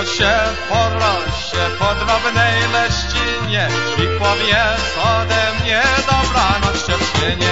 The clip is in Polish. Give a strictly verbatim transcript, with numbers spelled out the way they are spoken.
co się porośnie po drobnej leścinie i powiedz ode mnie dobranoc, dziewczynie.